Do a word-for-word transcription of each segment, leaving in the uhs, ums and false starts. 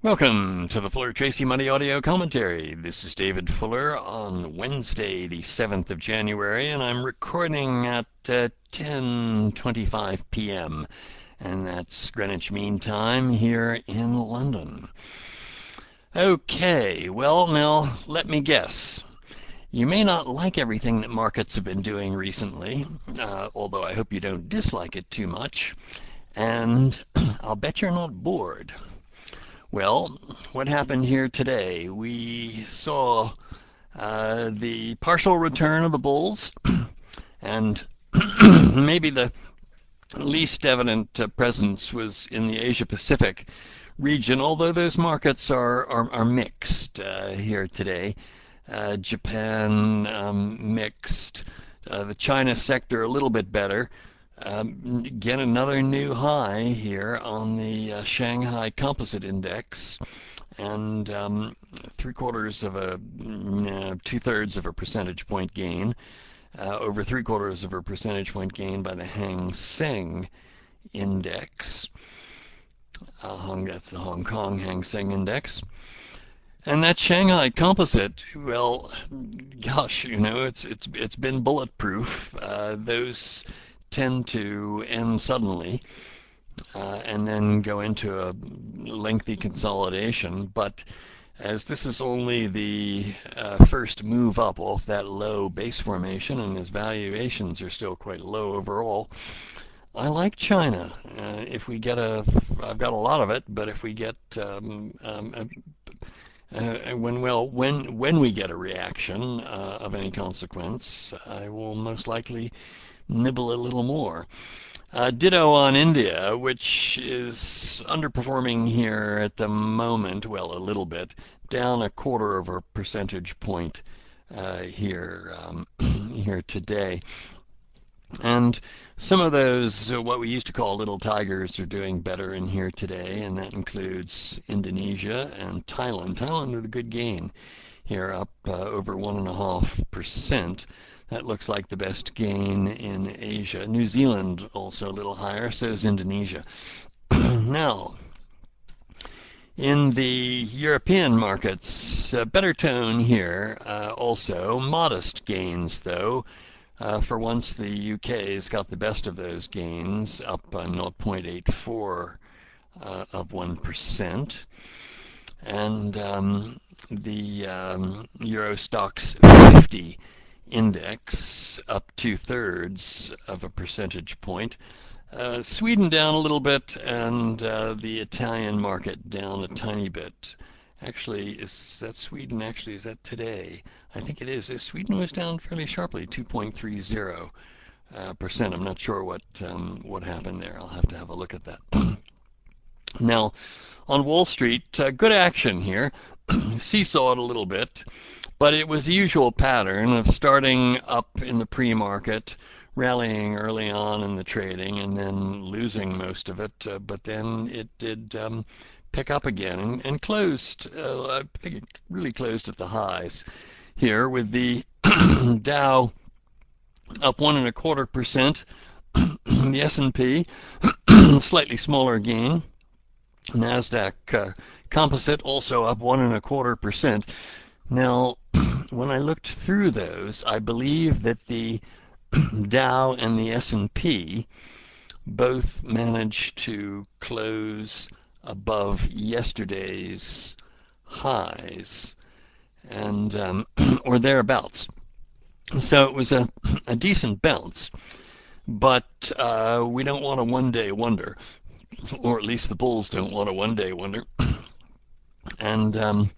Welcome to the Fuller Tracy Money Audio Commentary. This is David Fuller on Wednesday, the seventh of January, and I'm recording at uh, ten twenty-five p m, and that's Greenwich Mean Time here in London. Okay, well, now let me guess. You may not like everything that markets have been doing recently, uh, although I hope you don't dislike it too much, and I'll bet you're not bored. Well, what happened here today? We saw uh, the partial return of the bulls, and maybe the least evident uh, presence was in the Asia Pacific region, although those markets are, are, are mixed uh, here today. Uh, Japan um, mixed, uh, the China sector a little bit better. Um, again, another new high here on the uh, Shanghai Composite Index, and um, three quarters of a, uh, two thirds of a percentage point gain, uh, over three quarters of a percentage point gain by the Hang Seng Index. Uh, Hong, that's the Hong Kong Hang Seng Index. And that Shanghai Composite, well, gosh, you know, it's it's it's been bulletproof. Uh, those tend to end suddenly uh, and then go into a lengthy consolidation. But as this is only the uh, first move up off that low base formation, and as valuations are still quite low overall, I like China. Uh, if we get a, I've got a lot of it, but if we get um, um, a, Uh, when well when when we get a reaction uh, of any consequence, I will most likely nibble a little more. Uh, ditto on India, which is underperforming here at the moment. Well, a little bit, down a quarter of a percentage point uh, here um, here today. And some of those, uh, what we used to call little tigers, are doing better in here today, and that includes Indonesia and Thailand. Thailand with a good gain here, up uh, over one and a half percent. That looks like the best gain in Asia. New Zealand also a little higher, so is Indonesia. Now, in the European markets, a better tone here. Uh, also, modest gains though. Uh, for once, the U K has got the best of those gains, up uh, zero point eight four uh, of one percent. And um, the um, Euro Stoxx fifty index up two thirds of a percentage point. Uh, Sweden down a little bit, and uh, the Italian market down a tiny bit. Actually, is that Sweden? Actually, is that today? I think it is. Sweden was down fairly sharply, two point three zero uh, percent. I'm not sure what um, what happened there. I'll have to have a look at that. Now, on Wall Street, uh, good action here. Seesawed a little bit, but it was the usual pattern of starting up in the pre-market, rallying early on in the trading, and then losing most of it. Uh, but then it did um, pick up again and, and closed. Uh, I think it really closed at the highs here, with the Dow up one and a quarter percent, the S and P slightly smaller gain, Nasdaq uh, Composite also up one and a quarter percent. Now, when I looked through those, I believe that the Dow and the S and P both managed to close above yesterday's highs, and um, or thereabouts. So it was a, a decent bounce, but uh, we don't want a one-day wonder, or at least the bulls don't want a one-day wonder. And um,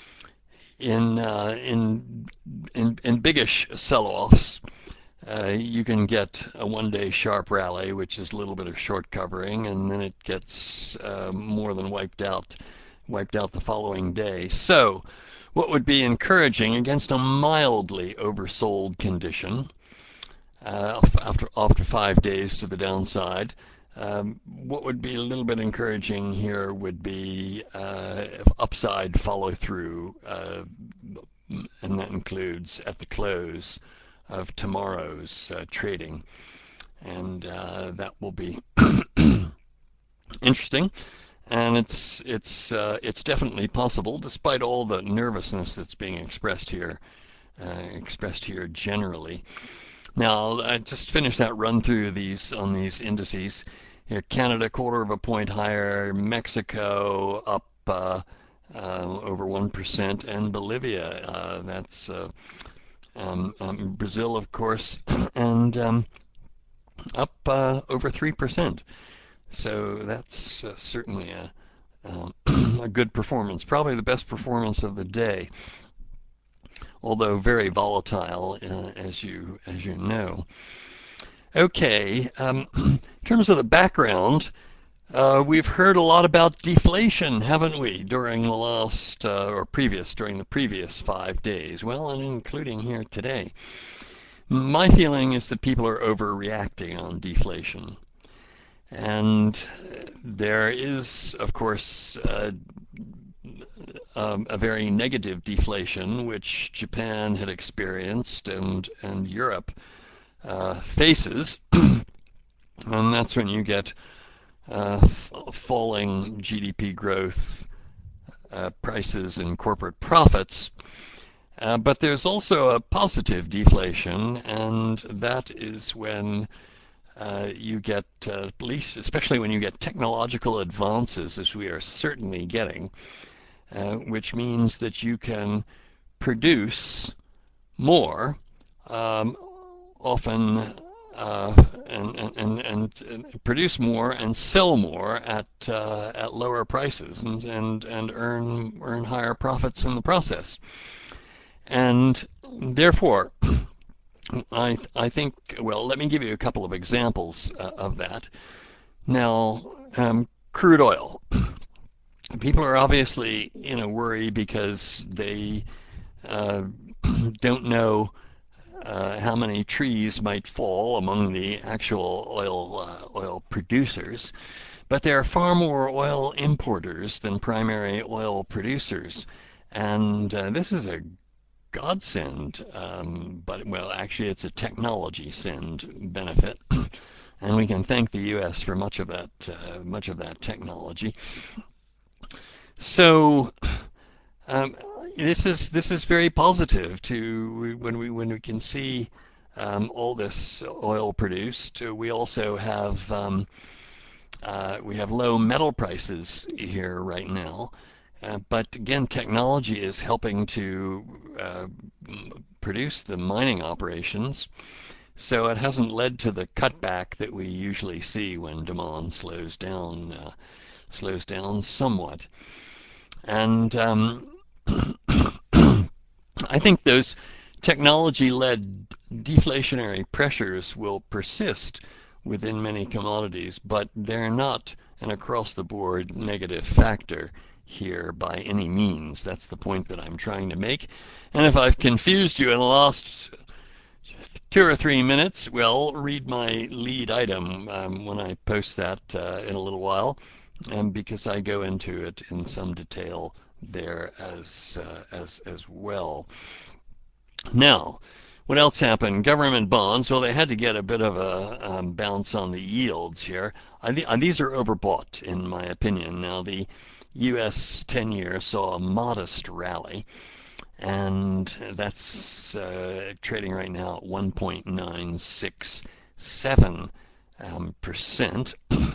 in, uh, in in in biggish sell-offs, uh, you can get a one-day sharp rally, which is a little bit of short covering, and then it gets uh, more than wiped out, wiped out the following day. So, what would be encouraging against a mildly oversold condition uh, after after five days to the downside? Um, what would be a little bit encouraging here would be uh, upside follow through, uh, and that includes at the close of tomorrow's uh, trading, and uh, that will be interesting. and it's it's uh, it's definitely possible, despite all the nervousness that's being expressed here, uh, expressed here generally. Now, I just finished that run through these on these indices. Here, Canada quarter of a point higher, Mexico up uh, uh, over one percent, and Bolivia, uh, that's uh, um, um, Brazil, of course, and um, up uh, over three percent. So that's uh, certainly a, um, a good performance, probably the best performance of the day, although very volatile, uh, as you as you know. Okay, um, in terms of the background, uh, we've heard a lot about deflation, haven't we, during the last uh, or previous during the previous five days? Well, and including here today. My feeling is that people are overreacting on deflation. And there is, of course, uh, um, a very negative deflation, which Japan had experienced and, and Europe uh, faces. And that's when you get uh, f- falling G D P growth, uh, prices, and corporate profits. Uh, but there's also a positive deflation, and that is when uh, you get, uh, at least, especially when you get technological advances, as we are certainly getting, uh, which means that you can produce more, um, often, uh, and, and, and, and produce more and sell more at uh, at lower prices, and, and and earn earn higher profits in the process. And therefore, I I think, well, let me give you a couple of examples uh, of that. Now, um, crude oil. People are obviously in a worry because they uh, don't know uh, how many trees might fall among the actual oil uh, oil producers, but there are far more oil importers than primary oil producers, and uh, this is a godsend. Um, but well, actually, it's a technology send benefit, and we can thank the U S for much of that uh, much of that technology. So um, this is this is very positive to when we when we can see um, all this oil produced. We also have um, uh, we have low metal prices here right now. Uh, but again, technology is helping to uh, produce the mining operations, so it hasn't led to the cutback that we usually see when demand slows down uh, slows down somewhat. And um, I think those technology-led deflationary pressures will persist within many commodities, but they're not an across-the-board negative factor here by any means. That's the point that I'm trying to make. And if I've confused you in the last two or three minutes, well, read my lead item um, when I post that uh, in a little while, um, because I go into it in some detail there as uh, as as well. Now, what else happened? Government bonds. Well, they had to get a bit of a um, bounce on the yields here. I th- these are overbought, in my opinion. Now, the U S ten-year saw a modest rally, and that's uh, trading right now at one point nine six seven um, percent.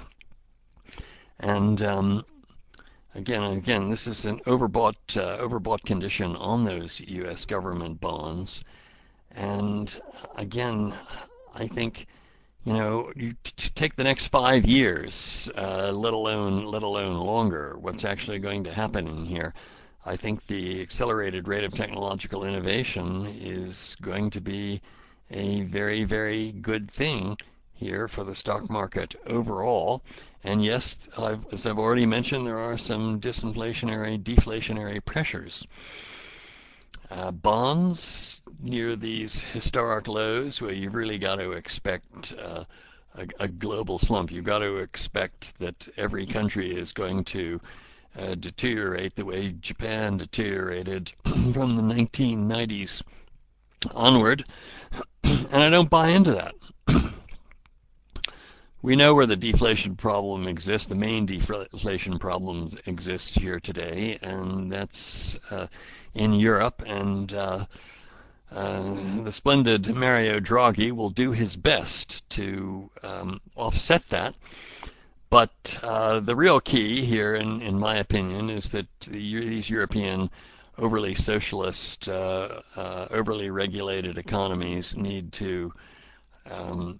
And um, again, again, this is an overbought uh, overbought condition on those U S government bonds. And again, I think, you know, you t- take the next five years, uh, let alone let alone longer. What's actually going to happen in here? I think the accelerated rate of technological innovation is going to be a very, very good thing here for the stock market overall. And yes, I've, as I've already mentioned, there are some disinflationary, deflationary pressures. Uh, bonds near these historic lows, where you've really got to expect uh, a, a global slump. You've got to expect that every country is going to uh, deteriorate the way Japan deteriorated from the nineteen nineties onward, and I don't buy into that. We know where the deflation problem exists. The main deflation problem exists here today, and that's uh, in Europe. And uh, uh, the splendid Mario Draghi will do his best to um, offset that. But uh, the real key here, in, in my opinion, is that the, these European overly socialist, uh, uh, overly regulated economies need to um,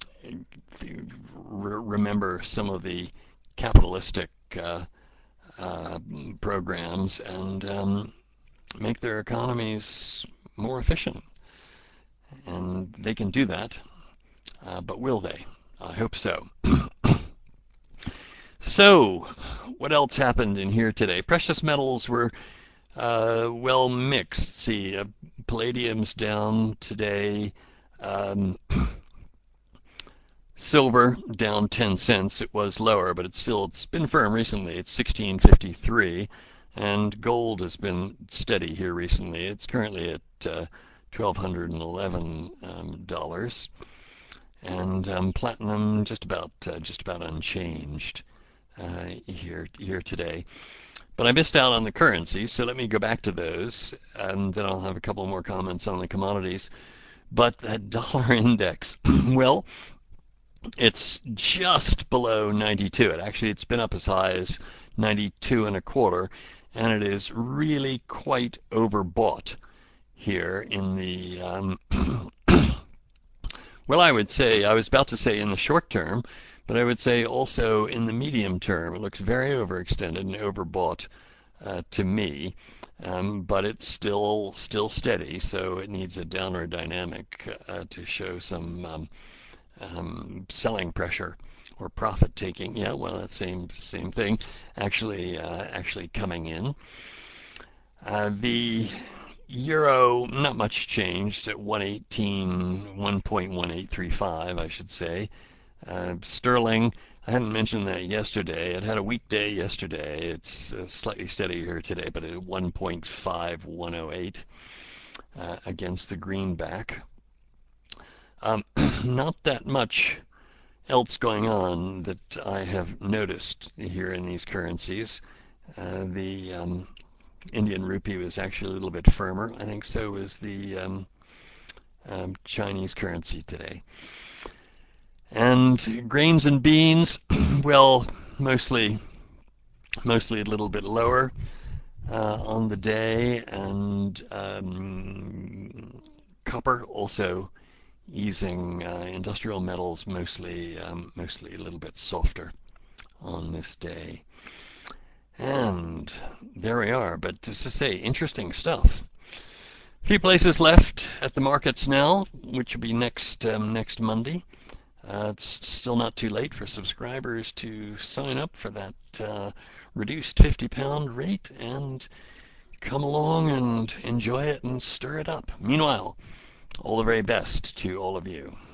remember some of the capitalistic uh, uh, programs and um, make their economies more efficient. And they can do that, uh, but will they? I hope so. So, what else happened in here today? Precious metals were uh, well mixed. See, uh, palladium's down today. Um, silver down ten cents. It was lower, but it's still it's been firm recently. It's sixteen fifty-three, and gold has been steady here recently. It's currently at uh, twelve eleven um, dollars, and um, platinum just about uh, just about unchanged uh, here here today. But I missed out on the currencies, so let me go back to those, and then I'll have a couple more comments on the commodities. But that dollar index, well, it's just below ninety-two. It actually it's been up as high as ninety-two and a quarter, and it is really quite overbought here in the um, well, I would say I was about to say in the short term, but I would say also in the medium term. It looks very overextended and overbought uh, to me, um, but it's still still steady, so it needs a downward dynamic uh, to show some um, um, selling pressure or profit taking. Yeah, well, that same same thing, actually uh, actually coming in. Uh, the euro, not much changed at one eighteen, one point one eight three five, I should say. Uh, sterling, I hadn't mentioned that yesterday. It had a weak day yesterday. It's uh, slightly steadier today, but at one point five one oh eight uh, against the greenback. Um, not that much else going on that I have noticed here in these currencies. Uh, the um, Indian rupee was actually a little bit firmer. I think so was the um, um, Chinese currency today. And grains and beans, well, mostly mostly a little bit lower uh, on the day, and um, copper also easing. Uh, industrial metals mostly um, mostly a little bit softer on this day. And there we are. But just to say, interesting stuff. A few places left at the markets now, which will be next um, next Monday. Uh, it's still not too late for subscribers to sign up for that uh, reduced fifty pound rate and come along and enjoy it and stir it up. Meanwhile, all the very best to all of you.